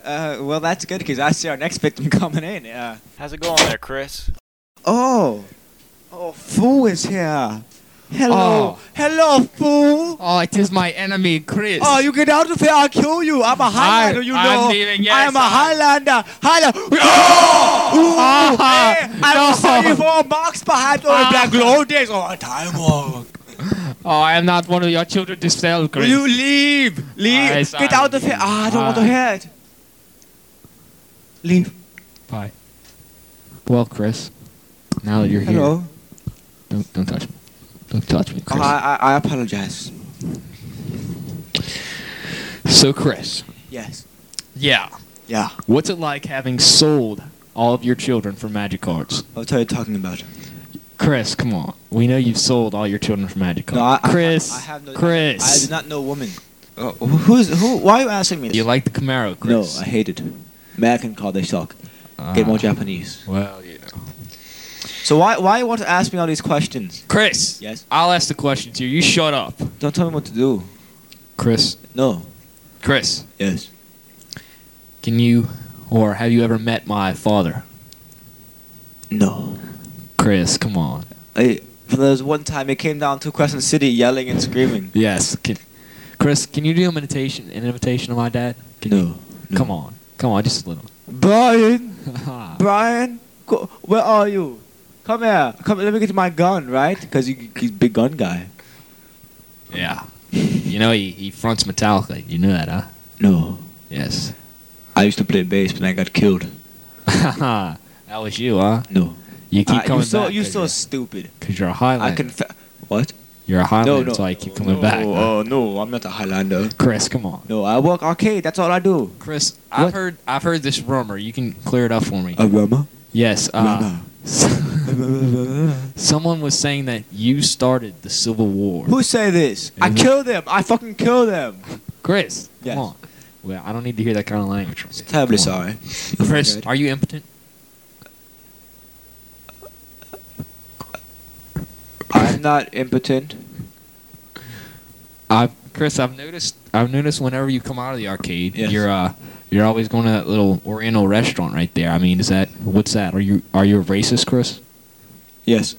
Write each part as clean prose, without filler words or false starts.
Well, that's good because I see our next victim coming in. How's it going there, Chris? Oh, Fool is here. Hello, Oh. hello, Fool. Oh, it is my enemy, Chris. Oh, you get out of here, I'll kill you. I'm a Highlander, you know. I'm leaving, yes, I am a I- Highlander. Highlander. Oh! Ooh, hey, I no. will sell you for a box perhaps or a black glow days or a time walk. Oh, I am not one of your children to sell, Chris. Will you leave? Leave. Yes, Get I out of here. I don't want to hear it. Leave. Bye. Well, Chris, now that you're here, Hello. don't touch me. Don't touch me, Chris. I apologize. So, Chris. Yes. Yeah. Yeah. What's it like having sold all of your children for Magic Cards? What are you talking about? Chris, come on. We know you've sold all your children for Magic Cards. No, Chris. I have no. Chris. I do not know woman. Who? Why are you asking me this? You like the Camaro, Chris? No, I hate it. American car, they suck. Get more Japanese. Well, you know. So why you want to ask me all these questions? Chris. Yes. I'll ask the questions here. You shut up. Don't tell me what to do. Chris. No. Chris. Yes. Can you, or have you ever met my father? No. Chris, come on. There was one time he came down to Crescent City yelling and screaming. Yes. Chris, can you do an imitation of my dad? No. Come on, just a little. Brian. Brian, where are you? Come here. Come. Let me get my gun, right? Because he's big gun guy. Yeah. You know he fronts Metallica. You knew that, huh? No. Yes. I used to play bass, but I got killed. That was you, huh? No. You keep coming back. You're so stupid. Because you're a Highlander. What? You're a Highlander, No. so I keep coming back. Oh no, I'm not a Highlander. Chris, come on. No, I work arcade. That's all I do. Chris, What? I've heard this rumor. You can clear it up for me. A rumor? Yes. Rumor. Someone was saying that you started the Civil War. Who say this? I kill them. I fucking kill them. Chris, Yes. come on. Well, I don't need to hear that kind of language from you. Terribly Come on. sorry. Chris, Good. are you impotent? I'm not impotent. Chris, I've noticed whenever you come out of the arcade, Yes. you're always going to that little Oriental restaurant right there. I mean, what's that? Are you a racist, Chris? Yes.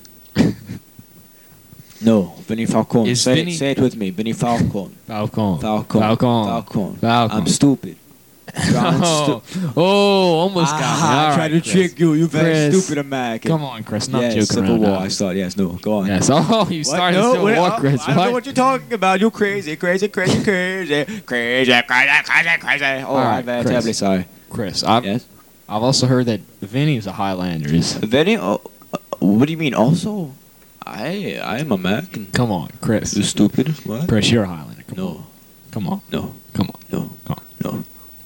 No, Vinny Falcone. Is Say Vinny- it with me. Vinny Falcone. Falcon. Falcone. Falcon. Falcone. Falcon. I'm stupid. Oh, almost got me. I All tried to right, Chris. trick you. You very Chris, stupid American. Come on, Chris. Not Yes, joking Civil around. War. now. I start. Yes, no. Go on. Yes. Oh, you What? started No, Civil wait, War, Chris. I don't know what you're talking about. You crazy. Oh, All right, I'm very Chris. terribly sorry. Chris, I've Yes. also heard that Vinny's a Highlander. Vinny? Oh, what do you mean? Also, I am American. Come on, Chris. You stupid? What? Chris, you're a Highlander. Come on. No. Come on. No. Come on. No. Come on. No.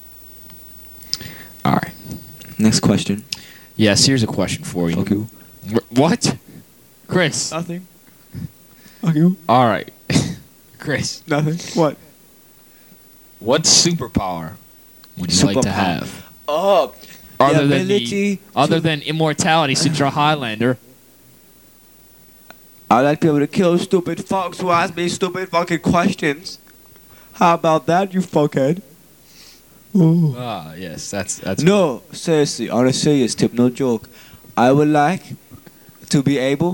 All right. Next question. Yes, here's a question for you. Fuck you. What? Chris. Nothing. Fuck you. All right. Chris, Nothing. What? what superpower would you like to Superpower. have? Oh, Other the than ability. other than immortality, since you're a Highlander. I like to be able to kill stupid fucks who ask me stupid fucking questions. How about that, you fuckhead? Ooh. Ah, yes, that's No, seriously, on a serious tip, no joke. I would like to be able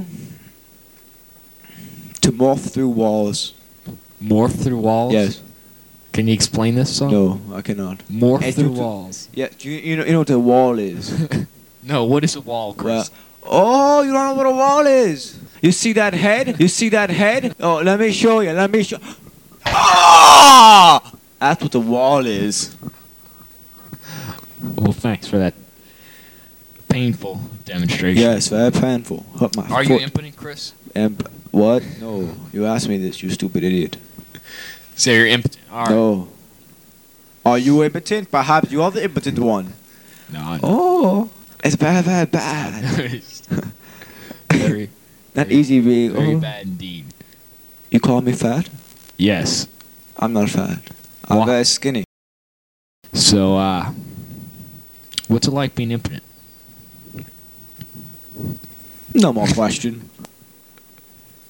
to morph through walls. morph through walls. Yes. Can you explain this song? No, I cannot. Morph Hey, through dude, walls. Yeah, you know what a wall is? No, what is a wall, Chris? Oh, you don't know what a wall is? You see that head? You see that head? Oh, let me show you. Let me show. Ah! That's what the wall is. Well, thanks for that painful demonstration. Yes, very painful. Hurt my Are you foot. impotent, Chris? What? No. You asked me this, you stupid idiot. So you're impotent. All right. No. Are you impotent? Perhaps you are the impotent one. No, I know. Oh, it's very, very bad. very, Not easy, big. very Oh. bad indeed. You call me fat? Yes. I'm not fat. I'm Why? very skinny. So, what's it like being impotent? No more question.